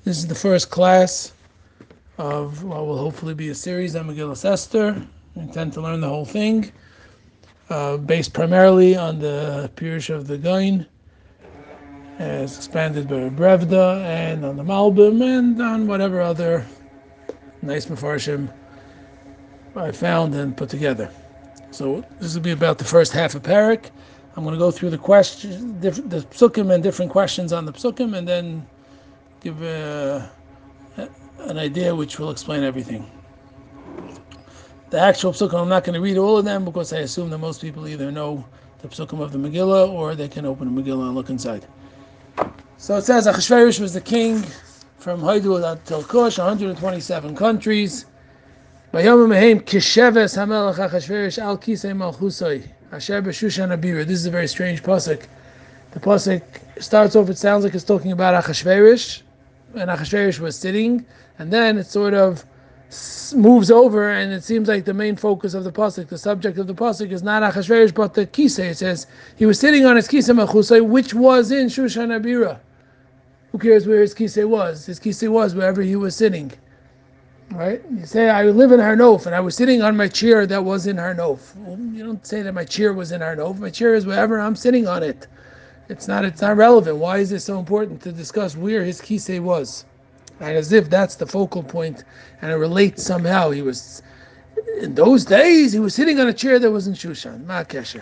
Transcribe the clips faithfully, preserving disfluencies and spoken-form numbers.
This is the first class of what will hopefully be a series on Megillas Esther. I intend to learn the whole thing, uh, based primarily on the Pirush of the Gaon, as expanded by Brevda, and on the Malbim, and on whatever other nice Mefarshim I found and put together. So this will be about the first half of Parak. I'm going to go through the questions, the psukim and different questions on the psukim, and then give uh, an idea which will explain everything. The actual psukim, I'm not going to read all of them because I assume that most people either know the psukim of the Megillah or they can open the Megillah and look inside. So it says Achashverosh was the king from Haidu till Kush, one hundred twenty-seven countries. Bayom Mehem Kisheves Hamelach Achashverosh Al Kisei Malchusoi Asher B'Shushan Abira. This is a very strange pasuk. The pasuk starts off, it sounds like it's talking about Achashverosh, and Achashverosh was sitting, and then it sort of moves over, and it seems like the main focus of the pasuk, the subject of the pasuk, is not Achashverosh but the kisei. It says he was sitting on his kisei Malchusoi, which was in Shushan Abira. Who cares where his kisei was? His kisei was wherever he was sitting. Right? You say, I live in Harnof, and I was sitting on my chair that was in Harnof. Well, you don't say that my chair was in Harnof. My chair is wherever I'm sitting on it. It's not. It's not relevant. Why is it so important to discuss where his kisei was? And as if that's the focal point, and it relates somehow. He was in those days. He was sitting on a chair that was in Shushan. Ma kesher.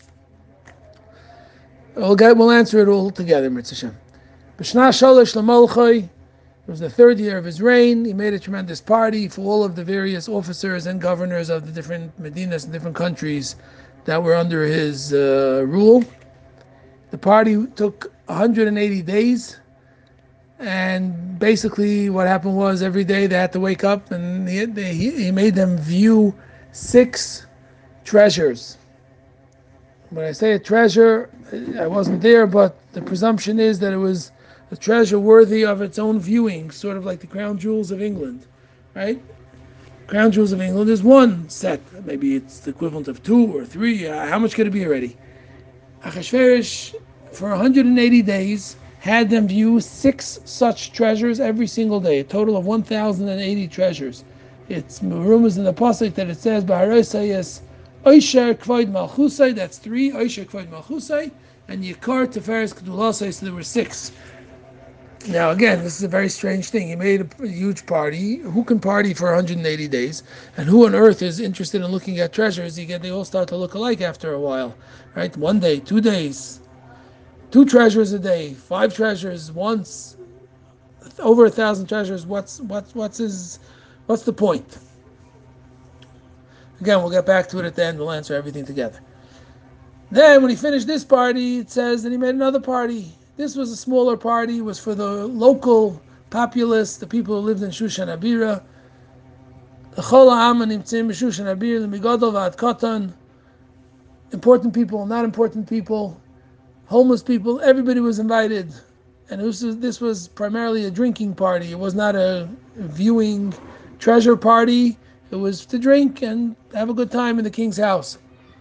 We'll get. We'll answer it all together, Mitzvah. B'shna shalosh l'malchai. It was the third year of his reign. He made a tremendous party for all of the various officers and governors of the different medinas and different countries that were under his uh, rule. The party took one hundred eighty days, and basically what happened was every day they had to wake up, and he, they, he made them view six treasures. When I say a treasure, I wasn't there, but the presumption is that it was a treasure worthy of its own viewing, sort of like the crown jewels of England, right? Crown jewels of England is one set. Maybe it's the equivalent of two or three. Uh, how much could it be already? Achashverosh, for one hundred eighty days, had them view six such treasures every single day, a total of one thousand eighty treasures. It's rumors in the pasuk that it says, B'harosayas Oisher Kvoid Malchusai, that's three, Oisher Kvoid Malchusai, and Yikar Teferes Kedulasai, so there were six. Now again, this is a very strange thing. He made a, a huge party. Who can party for one hundred eighty days? And who on earth is interested in looking at treasures? You get they all start to look alike after a while, right? One day, two days, two treasures a day, five treasures once, over a thousand treasures. What's what's what's his what's the point? Again, we'll get back to it at the end. We'll answer everything together. Then, when he finished this party, it says that he made another party. This was a smaller party. It was for the local populace, the people who lived in Shushan Abira. The Chol Ha'am Nimtzim Shushan Abira, the Migadol V'ad Katan. Important people, not important people, homeless people. Everybody was invited, and this was this was primarily a drinking party. It was not a viewing treasure party. It was to drink and have a good time in the king's house.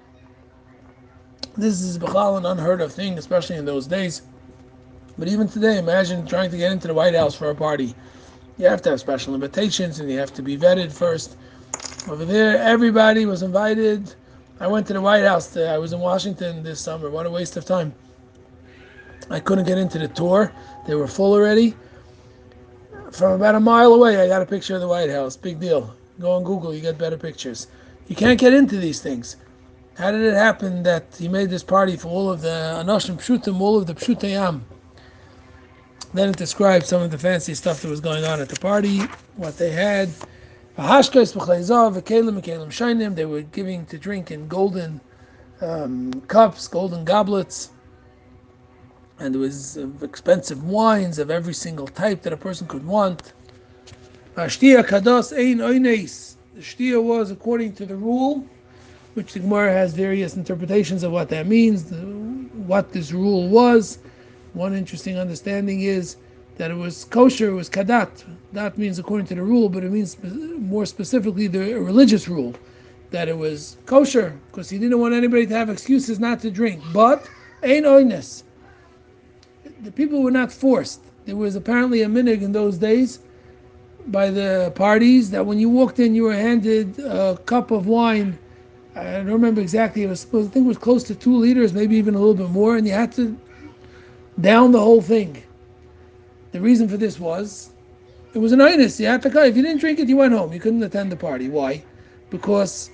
This is b'chal an unheard of thing, especially in those days. But even today, imagine trying to get into the White House for a party. You have to have special invitations, and you have to be vetted first. Over there, everybody was invited. I went to the White House. I was in Washington this summer. What a waste of time. I couldn't get into the tour. They were full already. From about a mile away, I got a picture of the White House. Big deal. Go on Google, you get better pictures. You can't get into these things. How did it happen that he made this party for all of the Anashim Pshutim, all of the Pshutayam? Then it describes some of the fancy stuff that was going on at the party, what they had. They were giving to drink in golden um, cups, golden goblets. And there was uh, expensive wines of every single type that a person could want. The shtia was according to the rule, which the Gemara has various interpretations of what that means, the, what this rule was. One interesting understanding is that it was kosher, it was kadat. That means according to the rule, but it means more specifically the religious rule, that it was kosher, because he didn't want anybody to have excuses not to drink. But, ein oines. The people were not forced. There was apparently a minhag in those days by the parties that when you walked in, you were handed a cup of wine. I don't remember exactly. It was supposed, I think it was close to two liters, maybe even a little bit more, and you had to down the whole thing. The reason for this was it was an inus. You had to. If you didn't drink it, you went home. You couldn't attend the party. Why? Because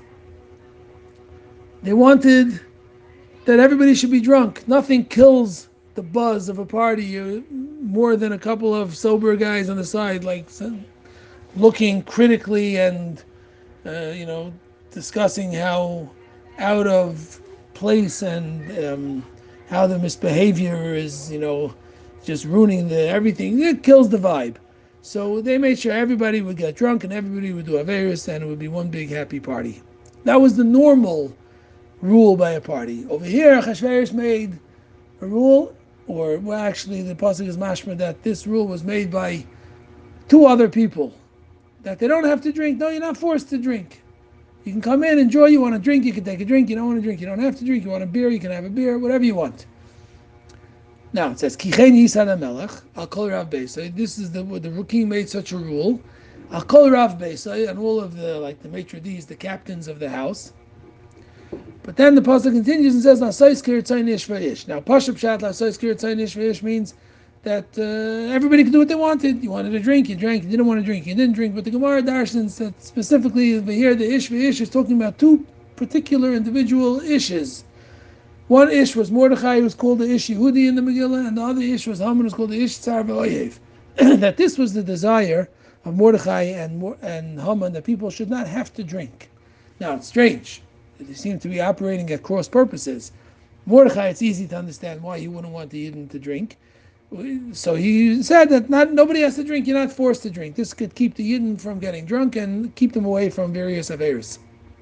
they wanted that everybody should be drunk. Nothing kills the buzz of a party uh, more than a couple of sober guys on the side, like looking critically and uh, you know discussing how out of place and um, how the misbehavior is, you know, just ruining the everything. It kills the vibe. So they made sure everybody would get drunk and everybody would do Averis and it would be one big happy party. That was the normal rule by a party. Over here, Achashverosh made a rule, or well, actually, the pasuk is mashma that this rule was made by two other people, that they don't have to drink. No, you're not forced to drink. You can come in, enjoy. You want to drink, you can take a drink. You don't want to drink, you don't have to drink. You want a beer, you can have a beer, whatever you want. Now it says Kichen Yisad Melech Al Kol Rav Beisai. This is the the king made such a rule. Al Kol Rav Beisai, and all of the like the maitre d's, the captains of the house. But then the pasuk continues and says, "Nasais Kiritzayin Ish Vayish." Now Pashup Shat Nasais Kiritzayin Ish Vayish means that uh, everybody could do what they wanted. You wanted to drink, you drank. You didn't want to drink, you didn't drink. But the Gemara darshans that specifically over here, the Ish Vayish is talking about two particular individual ishes. One ish was Mordechai, who was called the Ish Yehudi in the Megillah, and the other ish was Haman, who was called the Ish Tzar V'Oyev. That this was the desire of Mordechai and and Haman, that people should not have to drink. Now it's strange; they seem to be operating at cross purposes. Mordechai, it's easy to understand why he wouldn't want the Yidden to drink. So he said that not nobody has to drink. You're not forced to drink. This could keep the Yidden from getting drunk and keep them away from various averos.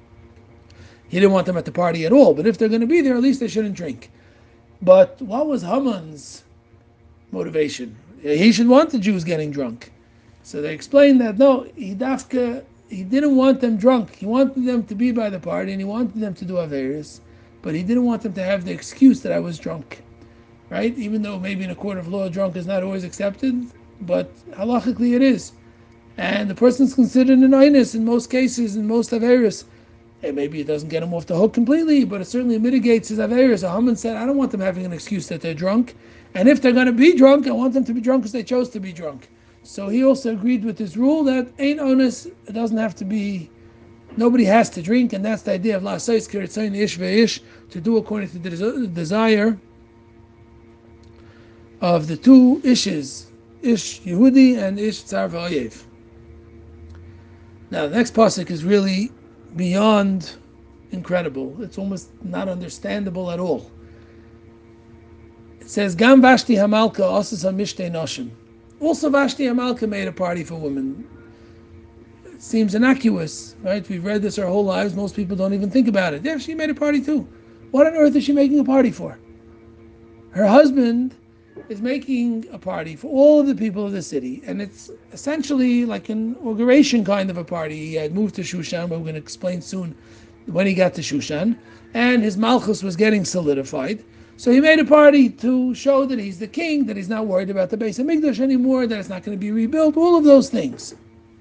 He didn't want them at the party at all, but if they're going to be there, at least they shouldn't drink. But what was Haman's motivation? He should want the Jews getting drunk. So they explained that no, he dafka, he didn't want them drunk. He wanted them to be by the party and he wanted them to do Averis, but he didn't want them to have the excuse that I was drunk. Right? Even though maybe in a court of law, drunk is not always accepted, but halachically it is. And the person's considered an inus in most cases, in most Averis. And maybe it doesn't get him off the hook completely, but it certainly mitigates his averos. So Haman said, I don't want them having an excuse that they're drunk. And if they're going to be drunk, I want them to be drunk because they chose to be drunk. So he also agreed with this rule that ain't onus, it doesn't have to be, nobody has to drink. And that's the idea of la'asais kiritzayin ish ve'ish, to do according to the desire of the two ishes, Ish Yehudi and Ish Tzar V'Oyev. Now the next pasuk is really beyond incredible. It's almost not understandable at all. It says, Gam Vashti Hamalka Osas HaMishtei Noshim. Also Vashti Hamalka made a party for women. It seems innocuous, right? We've read this our whole lives. Most people don't even think about it. Yeah, she made a party too. What on earth is she making a party for? Her husband is making a party for all of the people of the city, and it's essentially like an inauguration kind of a party. He had moved to Shushan, but we're going to explain soon when he got to Shushan, and his Malchus was getting solidified. So he made a party to show that he's the king, that he's not worried about the Beis HaMikdash anymore, that it's not going to be rebuilt, all of those things.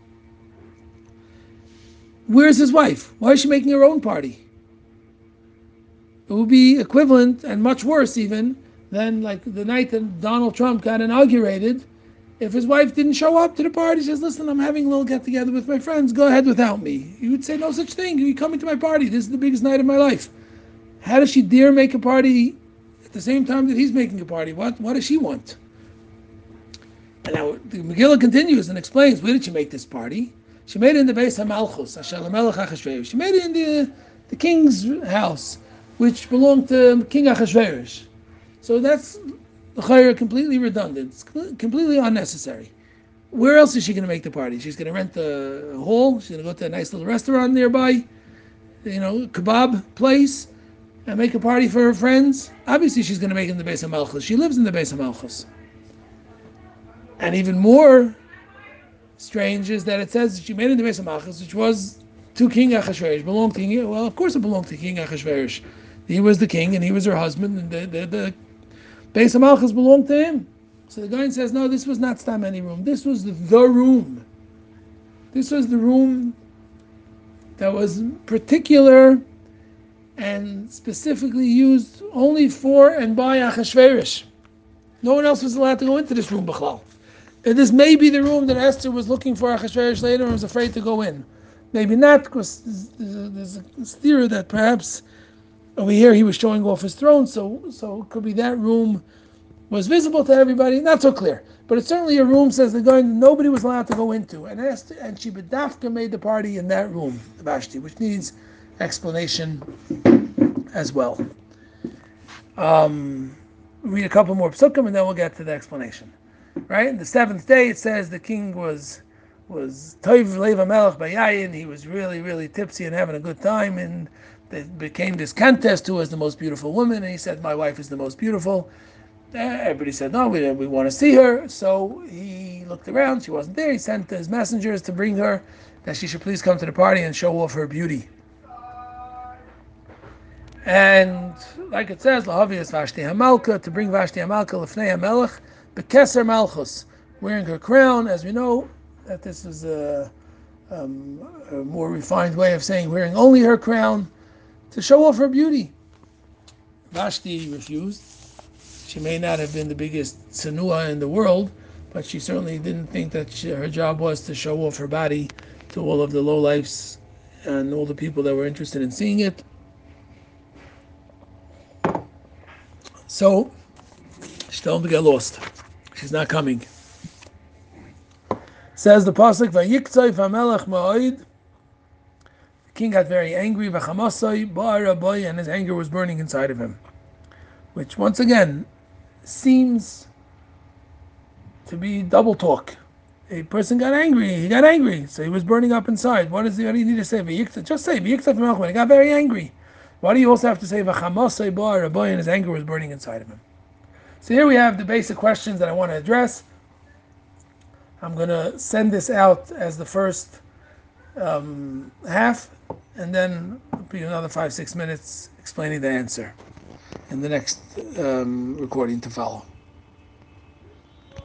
Where's his wife? Why is she making her own party? It would be equivalent, and much worse even, then, like the night that Donald Trump got inaugurated, if his wife didn't show up to the party, she says, listen, I'm having a little get-together with my friends, go ahead without me. You would say, no such thing, you're coming to my party, this is the biggest night of my life. How does she dare make a party at the same time that he's making a party? What What does she want? And now the Megillah continues and explains, where did she make this party? She made it in the Beis HaMalchus, Asher Melech Achashverosh. She made it in the, the king's house, which belonged to King Achashverosh. So that's the chayr completely redundant. It's completely unnecessary. Where else is she going to make the party? She's going to rent a hall. She's going to go to a nice little restaurant nearby, you know, kebab place, and make a party for her friends. Obviously, she's going to make it in the Beis HaMalchus. She lives in the Beis HaMalchus. And even more strange is that it says she made it in the Beis HaMalchus, which was to King Achashverosh. Belonged to King. Well, of course, it belonged to King Achashverosh. He was the king, and he was her husband, and the the, the Beis HaMalchus belonged to him. So the guy says, no, this was not stam any room. This was the, the room. This was the room that was particular and specifically used only for and by Achashverosh. No one else was allowed to go into this room, B'chlal. And this may be the room that Esther was looking for Achashverosh later and was afraid to go in. Maybe not, because there's a, there's a theory that perhaps over here he was showing off his throne, so so it could be that room was visible to everybody. Not so clear, but it's certainly a room, says the guy, nobody was allowed to go into. And Esther and she bedafka made the party in that room, Vashti, which needs explanation as well. Um, read a couple more psukim and then we'll get to the explanation. Right? The seventh day it says the king was was Toiv Leva Melech Bayayin. He was really, really tipsy and having a good time, and it became this contest who was the most beautiful woman, and he said, my wife is the most beautiful. Everybody said, no, we, we want to see her. So he looked around, she wasn't there. He sent his messengers to bring her, that she should please come to the party and show off her beauty. And like it says, Lahavias Vashti Hamalka, to bring Vashti Hamalka Lefnei HaMelech, Bekeser Malchus, wearing her crown. As we know, that this is a, um, a more refined way of saying wearing only her crown, to show off her beauty. Vashti refused. She may not have been the biggest tsanua in the world, but she certainly didn't think that she, her job was to show off her body to all of the lowlifes and all the people that were interested in seeing it. So she told him to get lost. She's not coming. Says the pasuk, "Vayiktzay v'melech ma'od." The king got very angry, v'chamasay ba'araboy, and his anger was burning inside of him. Which, once again, seems to be double talk. A person got angry, he got angry, so he was burning up inside. What, is the, what do you need to say? Just say, v'yiktzay v'melech, when he got very angry. Why do you also have to say, v'chamasay ba'araboy, and his anger was burning inside of him? So here we have the basic questions that I want to address. I'm going to send this out as the first um, half, and then it'll be another five, six minutes explaining the answer in the next um, recording to follow.